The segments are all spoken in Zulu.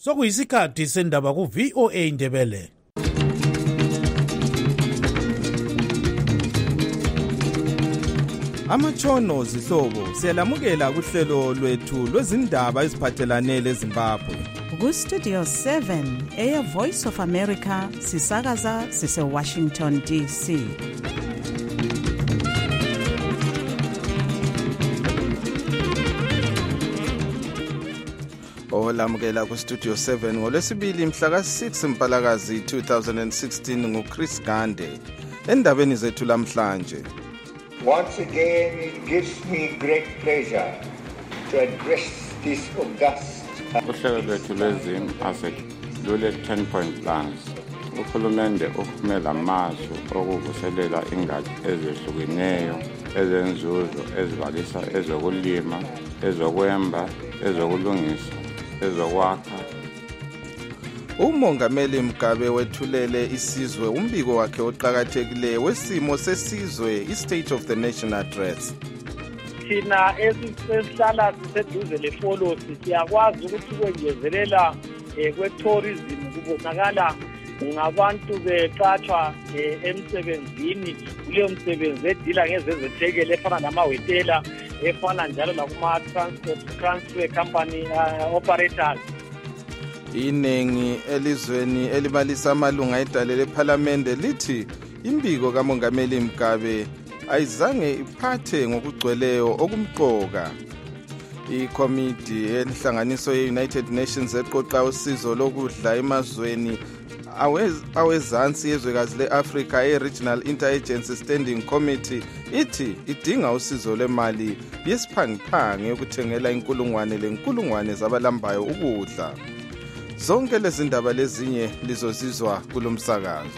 Sokuyisikhathi sendaba ku VOA Indebele. Amatshono zihlobo siyalamukela kuhlelo lwethu lwezindaba eziphathelane leZimbabwe. Ku Studio 7 Air Voice of America sisakaza sise Washington DC. Olamukela ku Studio 7 ngolwesibili mhla ka-6 Mpalakazi 2016 nguChris Gande. Endabeni zethu lamhlanje. Once again, it gives me great pleasure to address this august. Uhlelo lwethu lwezim asset lule 10-point plans. Uhulumende uphumela amasu okuvuselela ingatsha ezehlukeneyo ezenzuzo ezibalisa ezokulima, ezokwemba, ezokulungisa, ezokwakha. Umongameli Mugabe wethulele isizwe umbiko wakhe oqhakathekileyo wesimo sesizwe i-State of the Nation Address. Thina esihlala siseduze lefolosi siyakwazi ukuthi kwengezelela kwe-tourism kubonakala ngabantu beqatshwa emsebenzini kuleyo msebenzi edila ngezezethekele efana namahotela efana njalo lakuma-transfer company operators. Iningi elizweni elibalisa amalunga edale lephalamende lithi imbiko kamongameli Mugabe ayizange iphathe ngokugcweleyo okumqoka. Ikomiti enhlanganiso ye-United Nations eqoqa usizo lokudla emazweni awezansi yezwekazi le-Africa e-Regional Interagency Standing Committee ithi idinga usizo lwemali yesiphangiphangi yokuthengela inkulungwane zabalambayo ukudla. Zonke lezi ndaba lezinye lizozizwa kulomsakazo.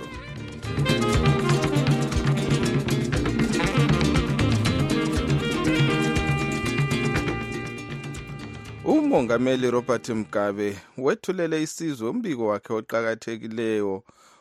Umongameli Robert Mugabe wethulele isizwe umbiko wakhe oqhakathekileyo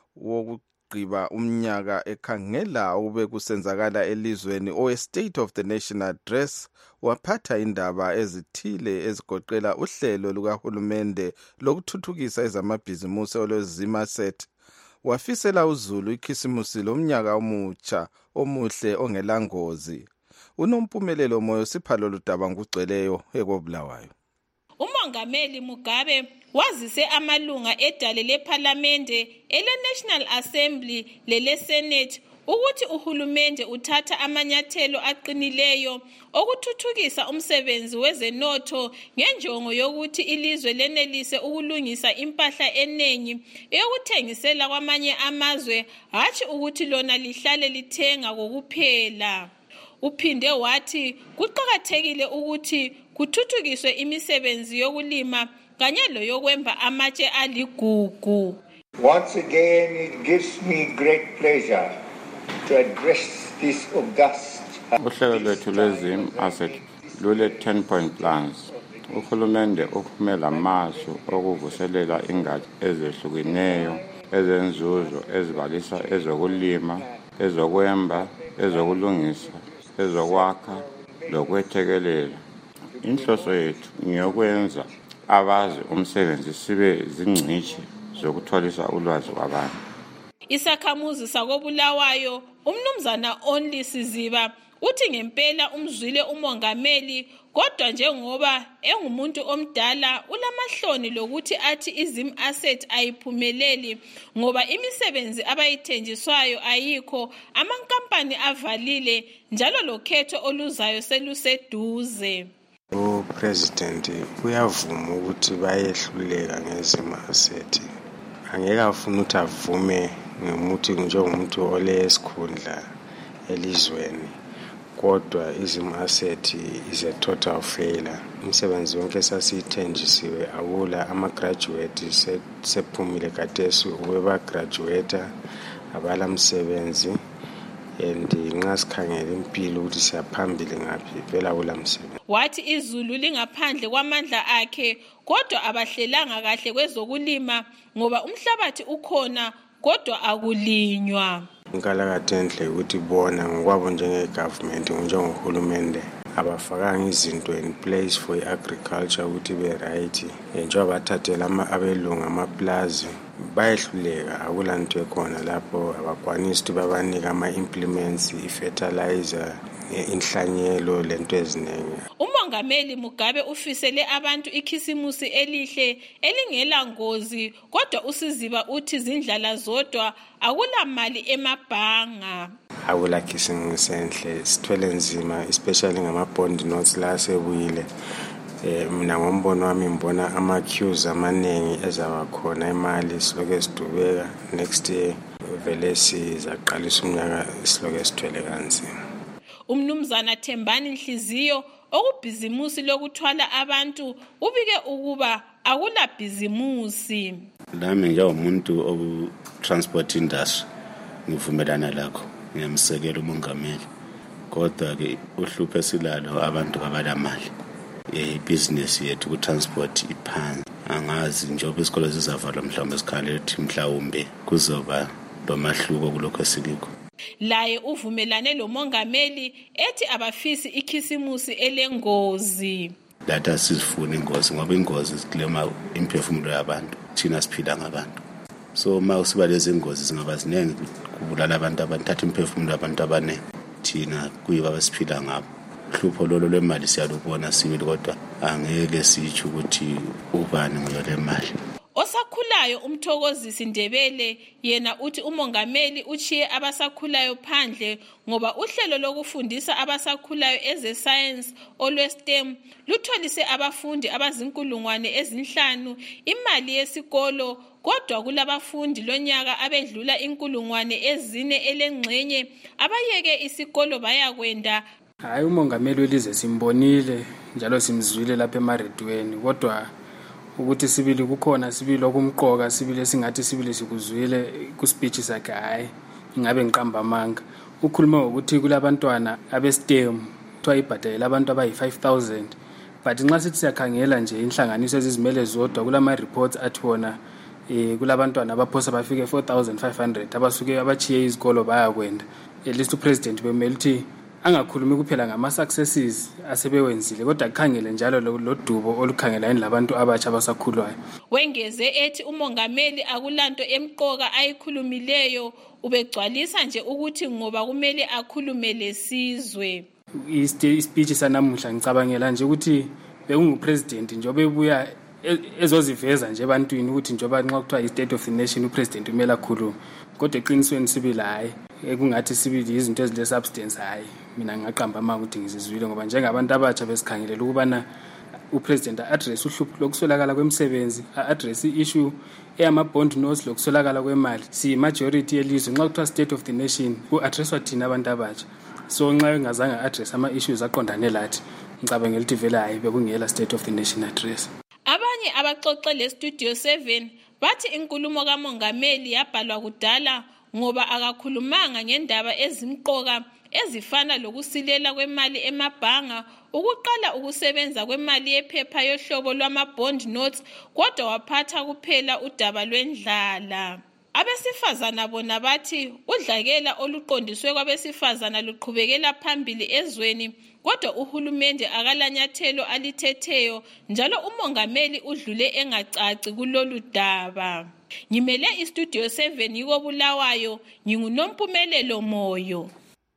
wokugqiba umnyaka ekhangela ube kusenzakala elizweni owe-State of the Nation Address. Waphatha indaba ezithile ezigoqela uhlelo lukahulumende lokuthuthukisa ezamabhizimusi olwezimaset. Wafisela uZulu ikhisimusi lomnyaka omutsha omuhle ongelangozi. Unompumelelo moyo siphalo ludaba ngugcweleyo ekobulawayo. Umongameli Mugabe wazise amalunga edale lephalamende ele-National Assembly lele-Senate ukuthi uhulumende uthatha amanyathelo aqinileyo okuthuthukisa umsebenzi wezenotho ngenjongo yokuthi ilizwe lenelise ukulungisa impahla enengi eyokuthengisela kwamanye amazwe, hatshi ukuthi lona lihlale lithenga kokuphela. Uphinde wathi kuqhakathekile ukuthi kuthuthukiswe imisebenzi yokulima kanye loyokwemba amatshe aligugu. Once again, it gives me great pleasure to address this august. Uhlelo lwethu lwezim asset lule 10-point plans. Uhulumende uphumela amasu okuvuselela ingatsha ezehlukeneyo ezenzuzo ezibalisa ezokulima, ezokwemba, ezokulungisa, ezokwakha lokwethekelela. Inhloso yethu ngiyokwenza abazi umsebenzi sibe zingcitshi zokutholisa ulwazi kwabantu. Isakhamuzi sakobulawayo umnumzana Only Siziba uthi ngempela umzwile umongameli, kodwa njengoba engumuntu omdala ulamahloni lokuthi athi izim asset ayiphumeleli ngoba imisebenzi abayithenjiswayo ayikho, amankampani avalile njalo lokhetho oluzayo seluseduze. Upresident uyavuma ukuthi bayehluleka ngezim asset. Angeke afune ukuthi avume njengomuntu olesikhundla elizweni, kodwa izim asset is a total failure. Umsebenzi wonke sasithenjisiwe awula ama-graduate sephumile kadesu weba graduate abala msebenzi and nxa sikhangela impilo ukuthi siyaphambili ngaphi vela awula msebenzi. Wathi izulu lingaphandle kwamandla akhe, kodwa abahlelanga kahle kwezokulima ngoba umhlabathi ukhona kodwa akulinywa. Inkalakathe enhle ukuthi bona ngokwabo njenge-government njengohulumende abafakanga izinto in place for agriculture ukuthi be right njengoba bathathela abelungu amaplazi bayehluleka akulanto ekhona lapho abakwanisi ukuthi babanike ama-implements i-fertilizer inhlanyelo lento eziningi. Umongameli Mugabe ufisele abantu ikhisimusi elihle elingela ngozi kodwa usiziba uthi zindlala zodwa akula mali emabhanga. Akula khisimusi enhle sithwele nzima especially ngama-bond notes la sebuyile. Mina ngombono wami ngibona ama-queues amaningi ezaba khona imali siloke sidubeka next year vele sizaqalisa umnyaka siloke sithwele kanzima. Umnumzana Thembani Nhliziyo okubhizimusi lokuthwala abantu ubike ukuba akula bhizimusi. Nami njengomuntu oku-transport industry ngivumelana lakho ngiyamsekela umongameli kodwa-ke uhlupho esilalo abantu abalamali. Business yethu ku-transport iphansi angazi njengoba isikole zizavalwa mhlawumbe sikhale ukuthi mhlawumbe kuzoba lomahluko kulokho esikikho. Laye uvumelane lo mongameli ethi abafisi ikhisimusi elengozi. Data sizifuna ingozi ngoba ingozi ziklema imphefumulo yabantu thina siphila ngabantu. So uma usiba lezi ingozi zingaba ziningi kubulala abantu abathatha imphefumulo yabantu abaningi thina kuyiba basiphila ngabo. Uhlupho lolo lwemali siyalubona sibili kodwa angeke sitsho ukuthi ubani nguyole mali. Osakhulayo uMthokozisi Ndebele yena uthi umongameli uchiye abasakhulayo phandle ngoba uhlelo lokufundisa abasakhulayo eze-science olwe-STEM lutholise abafundi abazinkulungwane ezinhlanu imali yesikolo kodwa kulabafundi lonyaka abedlula inkulungwane ezine elengxenye abayeke isikolo bayakwenda. Hayi umongameli welizwe simbonile njalo simzwile lapha emaredweni kodwa ukuthi sibili kukhona sibili okumqoka sibili esingathi sibili sikuzwile ku speech sakhe hayi ingabe ngiqamba amanga ukhuluma ukuthi kulabantwana abe-STEM kuthiwa ibhadalela abantu abayi-5,000 but nxa sithi siyakhangela nje inhlanganiso ezizimele zodwa kulama-reports athi wona kulabantwana abaphosa bafike 4,500 abasuke abachiye izikolo bayakwenda at least upresident bemele ukuthi angakhulumi kuphela ngama-successes asebewenzile kodwa kukhangele njalo lodubo olukhangelane labantu abatsha abasakhulayo. Wengeze ethi umongameli akulanto emqoka ayikhulumileyo ubegcwalisa nje ukuthi ngoba kumele akhulume lesizwe. Ispeech sanamuhla ngicabangela nje ukuthi bekungupresident njengoba ebuya ezoziveza nje ebantwini ukuthi njengoba nxa kuthiwa i-state of the nation upresident umele akhulume kodwa eqinisweni sibili hayi ekungathi sibili izinto ezile-substance hayi mina ngingaqamba amanga ukuthi ngizizwile ngoba njengabantu abatsha besikhangelela ukubana upresident a-address uhlupho lokuswelakala kwemisebenzi a-address i-issue eyama-bond notes lokuswelakala kwemali siyi-majority yelizwe nxa kuthiwa state of the nation ku-addresswa thina abantu abatsha so nxa engazange a-address ama-issues aqondane lathi ngicabangela ukuthi vele hayi bekungela state of the nation address. Abanye abaxoxele Studio 7 bathi inkulumo kamongameli yabhalwa kudala ngoba akakhulumanga ngendaba ezimqoka ezifana lokusilela kwemali emabhanga ukuqala ukusebenza kwemali yephepha yohlobo lwama-bond notes kodwa waphatha kuphela udaba lwendlala. Abesifazana bona bathi udlakela oluqondiswe kwabesifazana luqhubekela phambili ezweni kodwa uhulumende akalanyathelo alithetheyo njalo umongameli udlule engacaci kulolu daba. Ngimele iStudio 7 yiko Bulawayo nginguNompumelelo Moyo.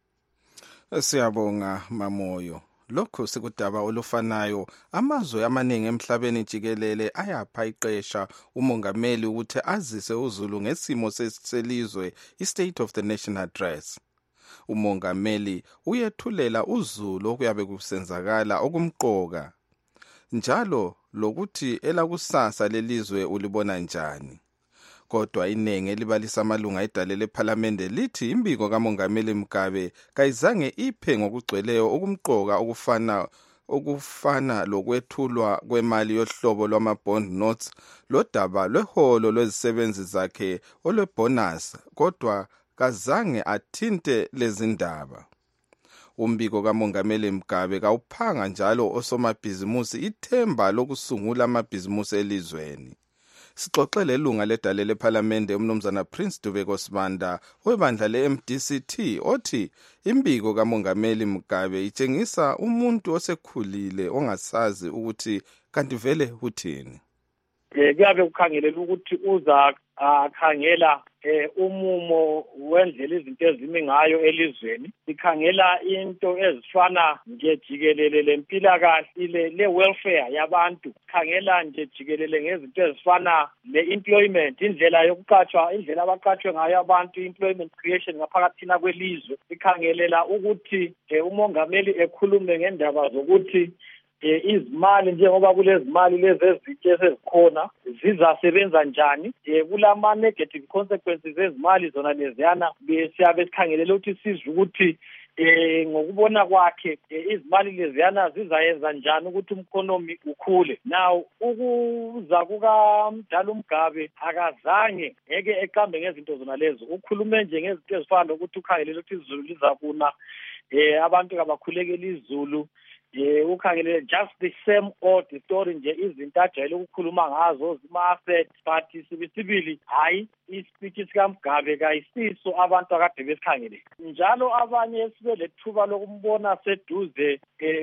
Siyabonga Mamoyo. Lokho sikudaba olufanayo amazwe amaningi emhlabeni jikelele ayapha iqesha umongameli ukuthi azise uZulu ngesimo selizwe i-State of the Nation Address. Umongameli uyethulela uZulu okuyabe kusenzakala okumqoka njalo lokuthi elakusasa lelizwe ulibona njani. Kodwa inengi elibalisa amalunga edale lePhalamende lithi imbiko kamongameli Mugabe kayizange iphe ngokugcweleyo okumqoka okufana lokwethulwa kwemali yohlobo lwama-bond notes lodaba lweholo lwezisebenzi zakhe olwebonus kodwa kazange athinte lezi ndaba. Umbiko kamongameli Mugabe kawuphanga njalo osomabhizimusi ithemba lokusungula amabhizimusi elizweni. sixoxele ilunga ledale lephalamende umnumzana Prince Dube Sibanda webandla le-MDCT othi imbiko kamongameli Mugabe itshengisa umuntu osekhulile ongasazi ukuthi kanti vele uthini. Kuyabe kukhangelela ukuthi uza akhangela umumo wendlela izinto ezimi ngayo elizweni, sikhangela into ezifana nje jikelele lempilakahle le-welfare yabantu, khangela nje jikelele ngezinto ezifana le-employment, indlela yokuqatshwa, indlela abaqatshwe ngayo abantu, employment creation ngaphakathina kwelizwe. Sikhangelela ukuthi umongameli ekhulume ngendaba zokuthi izimali njengoba kulezimali lezi ezintsha esezikhona zizasebenza njani, kulama negative consequences ezimali zona leziyana siyabe sikhangelela ukuthi sizwe ukuthi ngokubona kwakhe izimali leziyana zizayenza njani ukuthi umkhonomi ukhule. Now ukuza kukaMdala uMgabe akazange eke eqambe ngezinto zona lezo, ukhulume nje ngezinto ezifana nokuthi ukhangelela ukuthi izulu lizakuna, abantu kabakhulekela izulu, ukhangelele just the same old story nje, izinto ajayele ukukhuluma ngazo zima-asset, but sibili hayi ispeech sikaMgabe kayisiso abantu akade besikhangelele. Njalo abanye sibe lethuba lokumbona seduze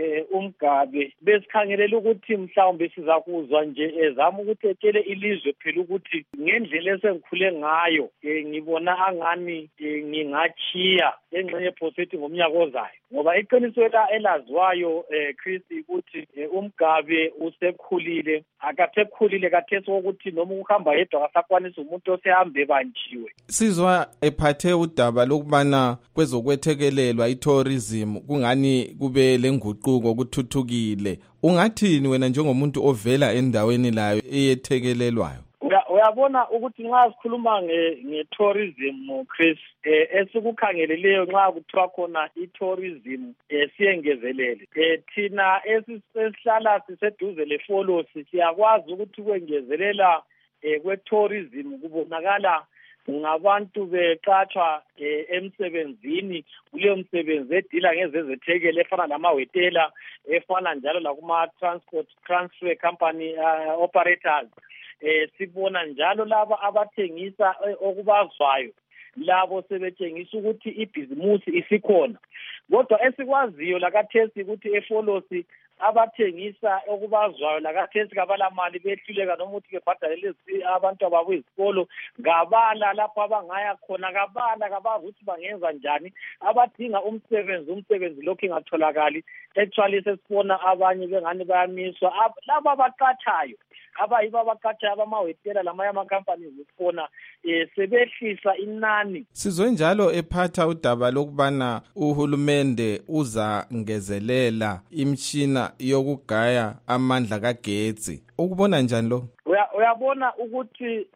uMgabe besikhangelela ukuthi mhlawumbe sizakuzwa nje ezama ukuthi etshele ilizwe phela ukuthi ngendlela esengikhule ngayo ngibona angani ngingachiya engxenye yeprofeti ngomnyaka ozayo, ngoba iqiniso elaziwayo Chris ukuthi uMgabe usekhulile, akasekhulile kathesi ukuthi noma ukuhamba yedwa akasakwanisa umuntu osehambe banjiwe. Sizwa ephathe udaba lokubana kwezokwethekelelwa itourism kungani kube lenguquko kuthuthukile. Ungathini wena njengomuntu ovela endaweni layo eyethekelelwayo? Uyabona ukuthi nxa sikhuluma nge-tourism Chris, esikukhangeleleyo nxa kuthiwa khona i-tourism siyengezelele. Thina esihlala siseduze lefolosi siyakwazi ukuthi kwengezelela kwe-tourism kubonakala ngabantu beqatshwa emsebenzini, kuleyo msebenzi edila ngezezethekele efana lamahotela, efana njalo lakuma-transport transfer company operators. Sibona njalo laba abathengisa okubazwayo, labo sebetshengisa ukuthi ibhizimusi isikhona. Kodwa esikwaziyo lakathesi ukuthi efolosi abathengisa okubazwayo lakathesi kabalamali behluleka noma ukuthi bebhadalele abantu ababo izikolo, ngabala lapho abangaya khona, kabala ukuthi bangenza njani, abadinga umsebenzi lokhu ingatholakali. Actually sesibona abanye bengani bayamiswa, laba abaqathayo abayibo abaqathayo abamahotela lamanye ama-companies zifona sebehlisa inani. Sizwe njalo ephatha udaba lokubana uhulumende uza ngezelela imishina yokugaya amandla kagetsi. Ukubona njani lo? Uyabona ukuthi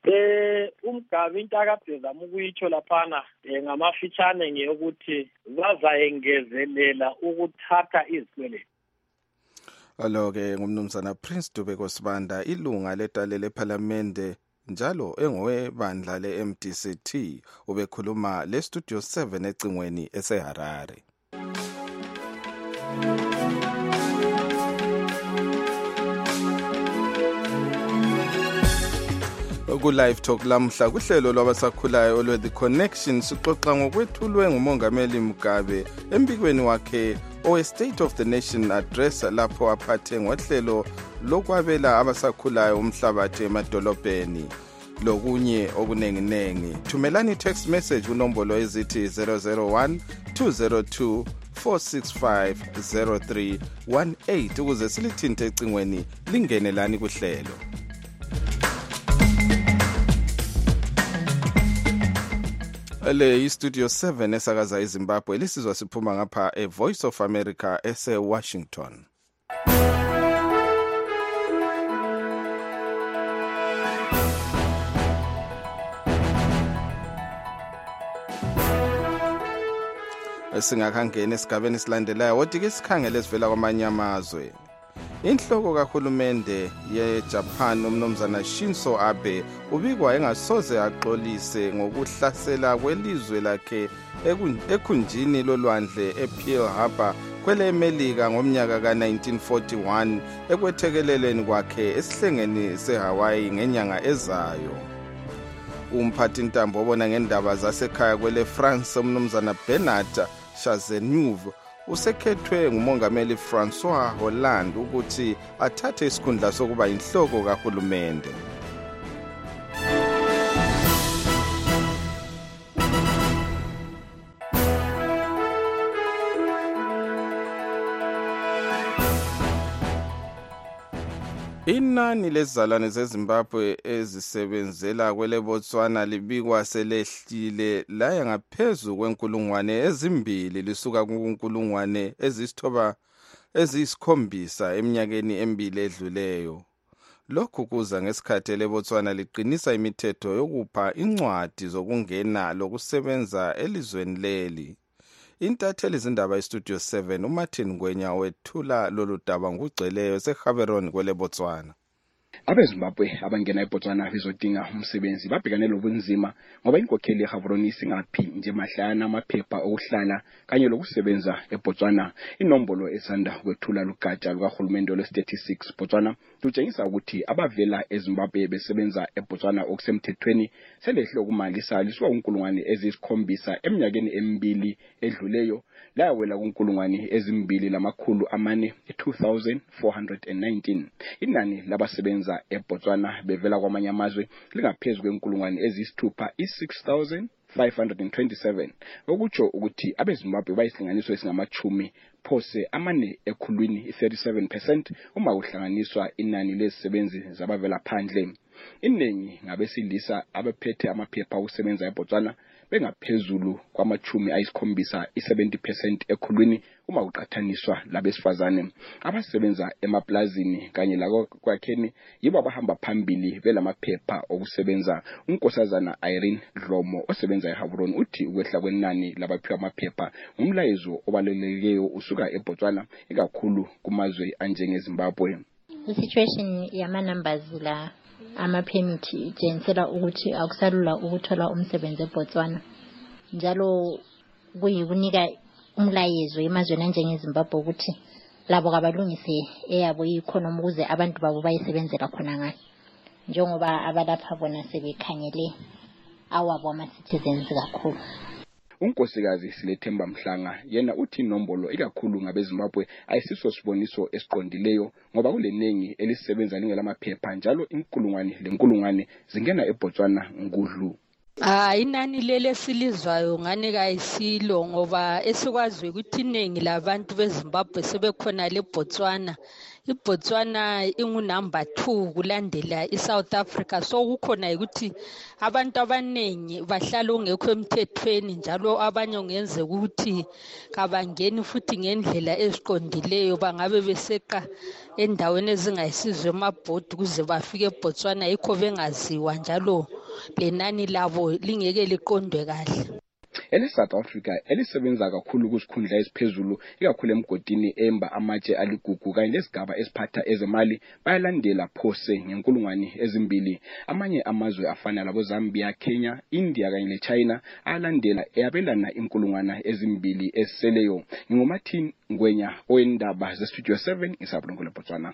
uMgabe into akade zama ukuyitsho laphana ngamafitshane ngeyokuthi bazayengezelela ukuthatha izikweletu. Alo-ke ngumnumzana Prince Dube Sibanda, ilunga ledale lephalamende njalo engowebandla le-MDCT, ubekhuluma le-Studio 7 ecingweni eseHarare. Ku-Live Talk lamhla kuhlelo lwabasakhulayo olwe-The Connection sixoxa ngokwethulwe ngumongameli Mugabe embikweni wakhe owe-State of the Nation Address lapho aphathe ngohlelo lokwabela abasakhulayo umhlabathi emadolobheni lokunye okunenginengi. Thumelani text message kunombolo ezithi 001 202 465 0318 ukuze silithinte ecingweni lingenelani kuhlelo. Le iStudio 7 esakaza eZimbabwe lisizwa siphuma ngapha eVoice of America ese-Washington. Singakangena esigabeni esilandelayo wodike sikhangele sivela kwamanye amazwe. Inhloko kahulumende yeJapan umnumzana Shinzo Abe ubikwa engasoze axolise ngokuhlasela kwelizwe lakhe ekhunjini lolwandle ePearl Harbor kwele Melika ngomnyaka ka-1941 ekwethekeleleni kwakhe esihlengeni seHawaii ngenyanga ezayo. Umphathi ntambo obona ngendaba zasekhaya kwele France umnumzana Bernard Chazeneuve usekhethwe ngumongameli François Hollande ukuthi athathe isikhundla sokuba inhloko kahulumende. Inani lezizalwane zeZimbabwe ezisebenzela kwele Botswana libikwa selehlile laya ngaphezu kwenkulungwane ezimbili lisuka kunkulungwane eziyisikhombisa eminyakeni emibili edluleyo. Lokhu kuza ngesikhathi leBotswana liqinisa imithetho yokupha incwadi zokungena lokusebenza elizweni leli. Intatheli zindaba iStudio 7 uMartin Ngwenya wethula lolu daba ngugcweleyo seGaborone kwele Botswana. AbeZimbabwe abangena eBotswana bezodinga umsebenzi babhekane lobunzima ngoba inkokheli yeGaborone singaphi nje mahlana amaphepha okuhlala kanye lokusebenza eBotswana. Inombolo esanda kwethula lugatsha lukahulumende lwe-36 Botswana lutshengisa ukuthi abavela eZimbabwe besebenza eBotswana okusemthethweni selehle kumalisa lisuka kunkulungwane eziyisikhombisa eminyakeni emibili edluleyo lawela kunkulungwane ezimbili lamakhulu amane 2419. Inani labasebenza eBotswana bevela kwamanye amazwe lingaphezulu kwenkulungwane eziyisithupha 6527 okutsho ukuthi abeZimbabwe bayisilinganiso esingamachumi phose amane ekhulwini 37% uma kuhlanganiswa inani lezisebenzi zabavela phandle. Iningi ngabesilisa abephethe amaphepha okusebenza eBotswana bengaphezulu kwamachumi ayisikhombisa 70% ekhulwini uma kuqhathaniswa labesifazane. Abasebenza emaplazini kanye lakwakheni yibo abahamba phambili belamaphepha okusebenza. Unkosazana Irene Dlomo osebenza eGaborone uthi ukwehla kwenani labaphiwa amaphepha umlayezo obalelekeyo usuka eBotswana ikakhulu kumazwe anjengeZimbabwe. The situation yama numbers la ama-permit itshengisela ukuthi akusalula ukuthola umsebenzi eBotswana. Njalo kuyikunika umlayezo emazweni anjengeZimbabwe ukuthi labo kabalungise eyabo i-economy ukuze abantu babo bayisebenzela khona ngayo. Njengoba abalapha bona sebekhangele awabo ama-citizens kakhulu. Unkosikazi Silethemba Mhlanga yena uthi inombolo ikakhulu ngabeZimbabwe ayisiso siboniso esiqondileyo ngoba kuleningi elisebenza lingelamaphepha njalo inkulungwane zingena eBotswana ngudlu. Inani lele silizwayo ngane kayisilo ngoba esikwazi ukuthi iningi labantu beZimbabwe sebekhona leBotswana. iBotswana ingunumber 2 kulandela iSouth Africa, so kukhona ukuthi abantu abanengi bahlala ungekho emthethweni njalo abanye ungenze ukuthi kabangeni futhi ngendlela eziqondileyo bangabe beseqa endaweni ezingayisizwe emabhodi kuze bafike eBotswana yikho bengaziwa njalo lenani labo lingeke liqondwe kahle. ESouth Africa elisebenza kakhulu kuzikhundla eziphezulu ikakhulu emgodini emba amatshe aligugu kanye lesigaba esiphatha ezemali bayalandela phose ngenkulungwane ezimbili. Amanye amazwe afana labo Zambia, Kenya, India kanye leChina alandela eyabelana inkulungwana ezimbili eseleyo. NginguMartin Ngwenya oyindaba zeStudio 7 eSabulungule Botswana.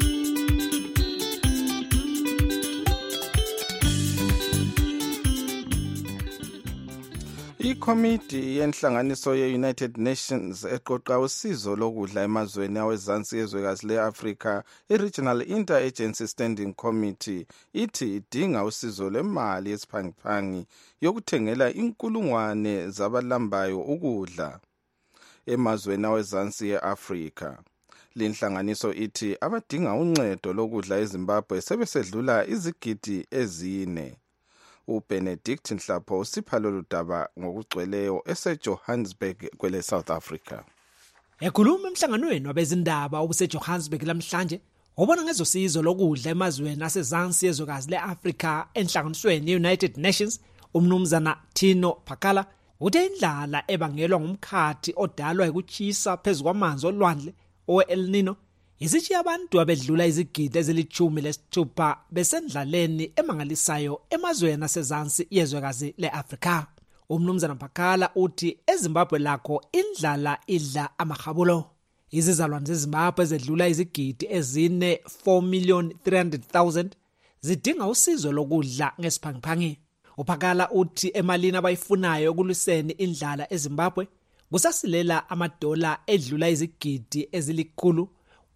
Ikomiti yenhlanganiso ye-United Nations eqoqa usizo lokudla emazweni awezansi yezwekazi le-Afrika, i-Regional Interagency Standing Committee ithi idinga usizo lwemali yesiphangi yokuthengela inkulungwane zabalambayo ukudla emazweni awezansi ye-Afrika. Lenhlanganiso ithi abadinga uncedo lokudla eZimbabwe sebesedlula izigidi ezine. uBenedict Nhlapho usipha lolu daba ngokugcweleyo eseJohannesburg kwele South Africa. Ekhuluma emhlanganweni wabezindaba obuseJohannesburg lamhlanje ubona ngezosizo lokudla emazweni asezansi yezwekazi leAfrika enhlanganisweni yeUnited Nations, umnumzana Tino Pakala uthe indlala ebangelwa ngumkhathi odalwa ukuchisa phezulu kwamanzi olwandle owe-El Nino isithi abantu abedlula izigidi ezili-16 besendlaleni emangalisayo emazweni asezansi yezwekazi leAfrika. Umnumzana Pakala uthi eZimbabwe lakho indlala idla amahabulo. Izizalwane zeZimbabwe ezedlula izigidi ezine 4,300,000 zidinga usizo lokudla ngesiphangiphangi. Uphakala uthi emalini abayifunayo ukulwiseni indlala eZimbabwe kusasilela amadola edlula izigidi ezilikhulu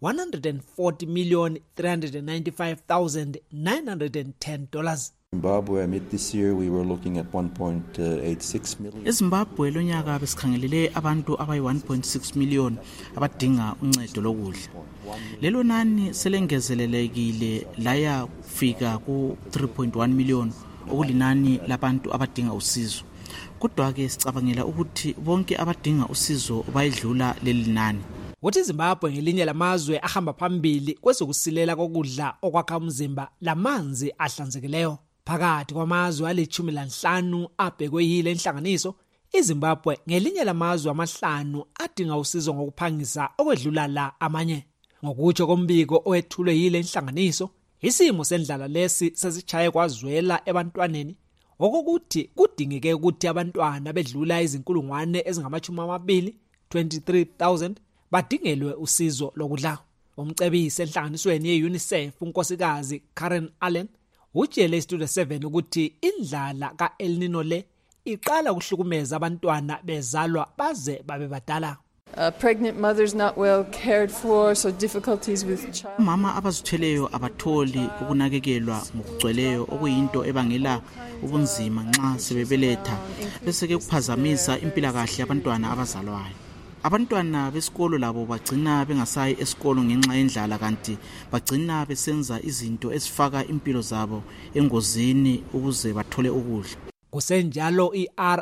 140,395,910 Zimbabwe, amid this year we were looking at 1.86 million. eZimbabwe lonyaka besikhangelele abantu abayi 1.6 million abadinga uncedo lokudla. Lelo nani selengezelelekile laya kufika ku 3.1 million okulinani labantu abadinga usizo. Kodwa ke sicabangela ukuthi bonke abadinga usizo bayidlula leli nani. Uthi Zimbabwe ngelinye lamazwe ahamba phambili kwezokusilela kokudla okwakha umzimba lamanzi ahlanzekileyo. Phakathi kwamazwe ali-15 abhekwe yile nhlanganiso, iZimbabwe ngelinye lamazwe amahlanu adinga usizo ngokuphangisa okwedlula la amanye. Ngokutsho kombiko owethulwe yile nhlanganiso, isimo sendlala lesi sesichaye kwazwela ebantwaneni, okokuthi kudingeke ukuthi abantwana bedlula izinkulungwane ezingama-20 23,000 badingelwe usizo lokudla. Umcebisi enhlanganisweni ye-UNICEF unkosikazi Karen Allen utshele iStudio 7 ukuthi indlala ka-El Nino le iqala ukuhlukumeza abantwana bezalwa baze babe badala. Pregnant mothers not well cared for, so difficulties with child. Mama abazithweleyo abatholi ukunakekelwa ngokugcweleyo okuyinto ebangela ubunzima nxa sebebeletha bese ke kuphazamisa impilakahle yabantwana abazalwayo. Abantwana besikolo labo bagcina bengasayi esikolo ngenxa yendlala kanti bagcina besenza izinto ezifaka impilo zabo engozini ukuze bathole ukudla. Kusenjalo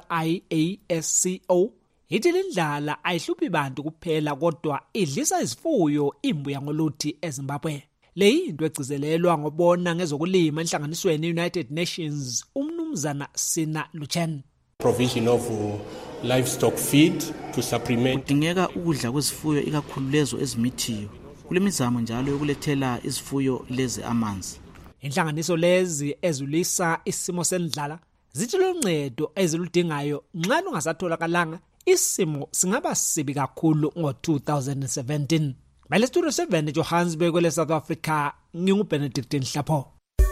iRIASCO ithi indlala ayihluphi bantu kuphela kodwa idlisa izifuyo imbuya ngoluthi eZimbabwe. Le into egcizelelwa ngobona ngezokulima enhlanganisweni United Nations umnumzana Sina Luchen. Provision of livestock feed to supplement. Kudingeka ukudla kwezifuyo ikakhulu lezo ezimithiyo. Kulemizamo njalo yokulethela izifuyo lezi amanzi. Inhlanganiso lezi ezulisa isimo sendlala zithi loncedo eziludingayo nxa lungasatholakalanga isimo singaba sibi kakhulu ngo-2017. Mele Studio 7 Johannesburg kwele South Africa, nginguBenedict Nhlapho.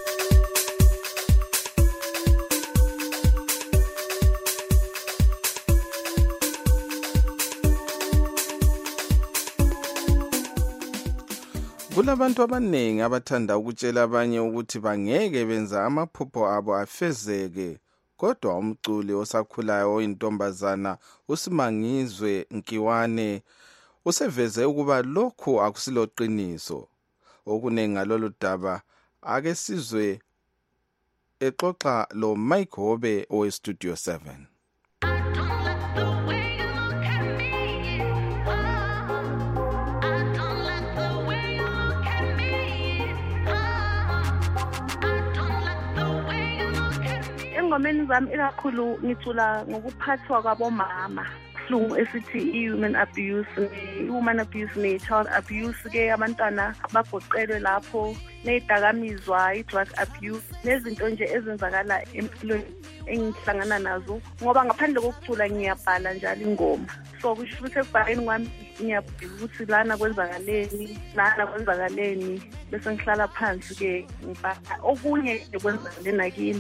Kulabantu abaningi abathanda ukutshela abanye ukuthi bangeke benza amaphupho abo afezeke, kodwa umculi osakhulayo oyintombazana uSimangizwe Nkiwane useveze ukuba lokhu akusiloqiniso. Okunengi ngalolu daba ake sizwe exoxa lo Mike Hobe oweStudio 7. Engomeni zami ikakhulu ngithula ngokuphathwa kwabomama,hlungu esithi human abuse ne-child abuse ke abantwana abagoqelwe lapho, nezidakamizwa, i-drug abuse, nezinto nje ezenzakala empilweni engihlangana nazo, ngoba ngaphandle kokucula ngiyabhala njalo ingoma. So kusho ukuthi ekubhaleni kwami ngiyabheka ukuthi lana kwenzakaleni bese ngihlala phansi ke ngibhala okunye kwenzakale nakini.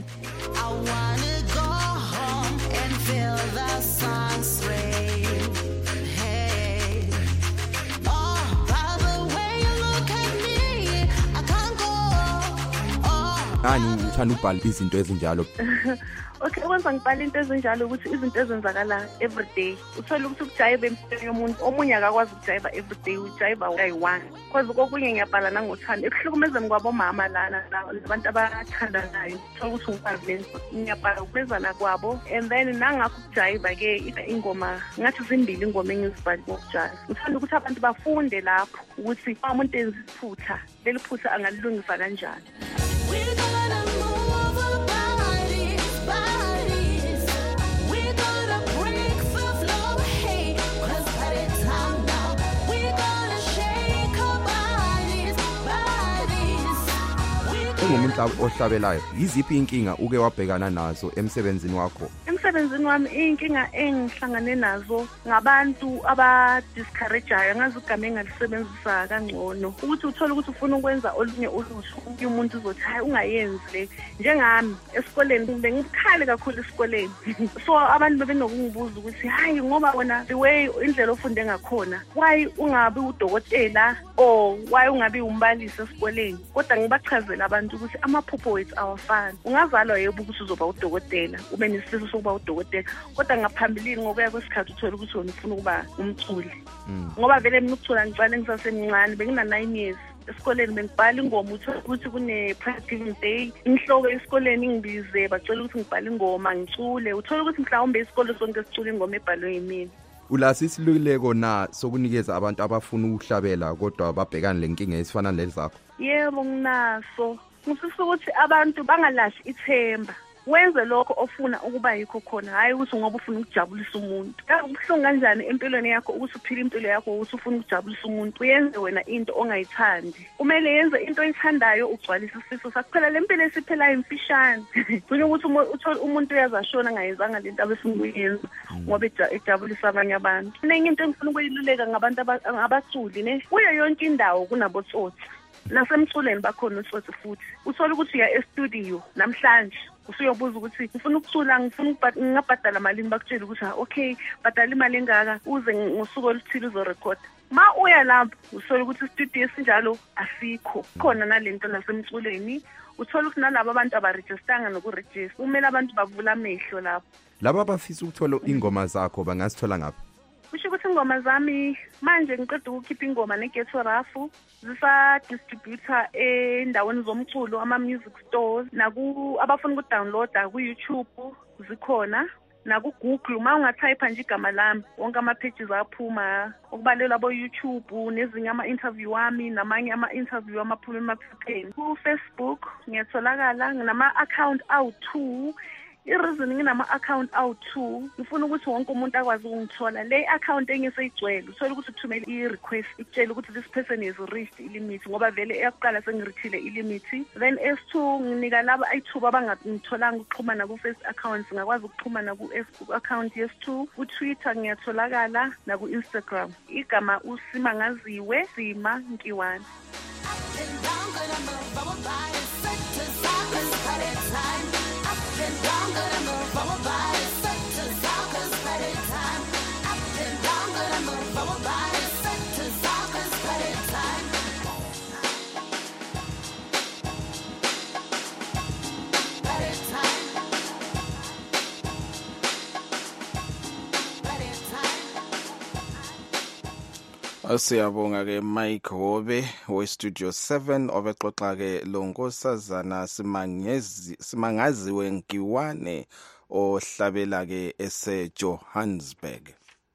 Ngani uthanda ukubhala izinto ezinjalo? Okay, kwenza ngibhala into ezinjalo ukuthi izinto ezenzakala everyday. Uthola ukuthi ukujayiva empilweni yomuntu, omunye akakwazi ukujayiva everyday, ujayiva kayi-1. Cause kokunye ngiyabhala nangothando. Ekuhlukumezeni kwabomama lana labantu abathandanayo. Uthola ukuthi ngikwazi lento. Ngiyabhala ukumezana kwabo, and then nangakho ukujayiva ke ingoma ngathi zimbili ingoma engizibhala ngokujayiva. Uthanda ukuthi abantu bafunde lapho ukuthi umuntu enza iphutha, leli phutha angalilungisa kanjani. Umuntu ohlabelayo yiziphi inkinga uke wabhekana nazo emsebenzini wakho? Emsebenzini wami inkinga engihlangane nazo ngabantu aba-discourageayo, ngazi igama engalisebenzisa kangcono, ukuthi uthole ukuthi ufuna ukwenza olunye uluhlu, umuntu uzothi hayi ungayenzi le. Njengami esikoleni bengibukhali kakhulu esikoleni so abantu bebenokungibuza ukuthi hayi ngoba wena the way indlela ofunde ngakhona why ungabi udokotela or why ungabi umbalisi esikoleni. Kodwa ngibachazela abantu ukuthi amaphupho wethu awafani. Ungazalwa yebo ukuthi uzoba udokotela, ube nesifiso sokuba udokotela, kodwa ngaphambilini ngokuya kwesikhathi uthola ukuthi wena ufuna ukuba umculi. Ngoba vele mina ukucula ngicala ngisasemncane, bengina 9 years. Esikoleni bengibhala ingoma ukuthi kune-Pride Giving Day, inhloko esikoleni ingibize bacela ukuthi ngibhale ingoma ngicule. Uthola ukuthi mhlawumbe isikole sonke sicula ingoma ebhalwe yimina. Ulasi isiluleko na sokunikeza abantu abafuna ukuhlabela kodwa babhekana lenkinga esifana lezakho? Yebo nginaso. Ngifisa ukuthi abantu bangalahli ithemba. Wenze lokho ofuna ukuba yikho khona, hayi ukuthi ngoba ufuna ukujabulisa umuntu. Kubuhlungu kanjani empilweni yakho ukuthi uphile impilo yakho ukuthi ufuna ukujabulisa umuntu, uyenze wena into ongayithandi. Kumele yenze into oyithandayo ugcwalise isifiso sakho. Phela le mpilo esiphela imfishane. Kuye ukuthi umuntu uyazashona ngayenzanga lento abefuna ukuyenza ngoba ejabulisa abanye abantu. Nenye into engifuna ukuyiluleka ngabantu abaculi ne, kuyo yonke indawo kunabotsotsi. Nasemculeni bakhona utsotsi futhi. Uthola ukuthi uya e-studio namhlanje usuyobuza ukuthi ngifuna ukucula, ngingabhadala malini, bakutshela ukuthi okay bhadala imali engaka uze ngosuku oluthile uzorecord. Ma uya lapho uthola ukuthi i-studio esinjalo asikho. Khona nalento nasemculeni uthola ukuthi nalabo abantu abarejistanga nokurejista, kumele abantu bavula amehlo lapho. Laba abafisa ukuthola ingoma zakho bangasithola ngaphi? Kusho ukuthi ingoma zami manje ngiqeda ukukhipha ingoma neGhetto Rafu, zisa-distributor endaweni zomculo, ama-music stores, abafuna ukudownloada ku-YouTube zikhona, naku-Google. Uma ungathayipha nje igama lami, wonke ama-pages aphuma, okubalela abo-YouTube nezinye ama-interview wami namanye ama-interview amaphuma emaphepheni. Ku-Facebook ngiyatholakala, nginama-account awu-2. I-reason nginama-account awu-2, ngifuna ukuthi wonke umuntu akwazi ukungithola. Le account engiseyigcwele uthola ukuthi uthumele i-request ikutshela ukuthi this person has reached ilimit, ngoba vele eyakuqala sengirithile ilimit. Then S2 nginika laba ayithuba abangangitholanga ukuxhumana ku-first account, ngakwazi ukuxhumana ku-Facebook account yes2. Ku-Twitter ngiyatholakala naku-Instagram, igama uSimangaziwe Sima Nkiwane. Siyabonga ke Mike Hobe we Studio 7 obexoxa ke lo nkosazana Simangaziwe Nkiwane ohlabela ke ese Johannesburg.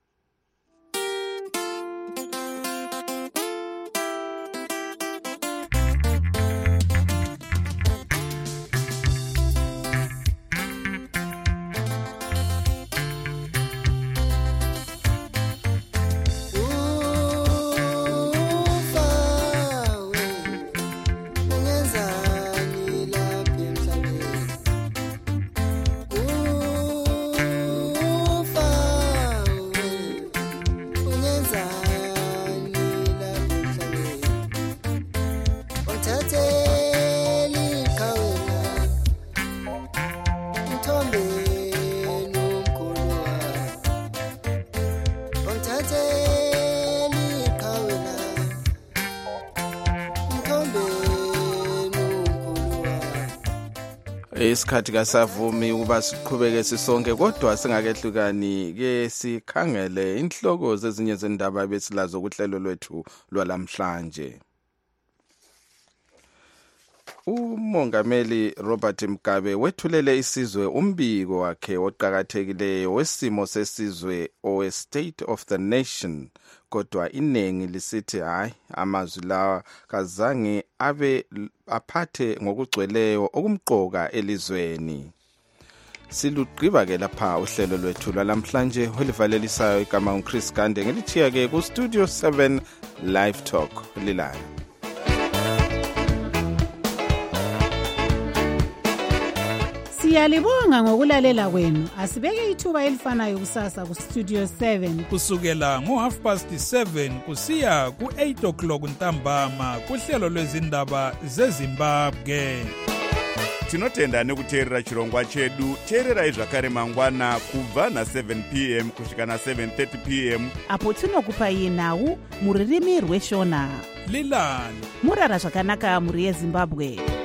Isikhathi kasavumi ukuba siqhubeke sisonke, kodwa singakehlukani ke sikhangele inhloko zezinye zendaba besilazo kuhlelo lwethu lwalamhlanje. Umongameli Robert Mugabe wethulele isizwe umbiko wakhe oqhakathekileyo wesimo sesizwe o State of the Nation, kodwa inengi lisithi hayi amazwi lawa kazange abe aphathe ngokugcweleyo okumqoka elizweni. Silugqiba ke lapha uhlelo lwethu lwalamhlanje olivalelisayo igama uChris Gande, ngilithiya ke ku Studio 7 Live Talk lilana. Siyalibonga ngokulalela kwenu. Asibeke ithuba elifanayo kusasa ku Studio 7 kusukela ngo7:30 kusiya ku8 o'clock ntambama kuhlelo lwezindaba zeZimbabwe. Tinotenda nekuteerera chirongwa chedu. Teererai zvakare mangwana kubva na7 p.m. kusvika na7:30 p.m. apo tinokupai nhau muririmi rweshona. Lilani murara zvakanaka muri yeZimbabwe.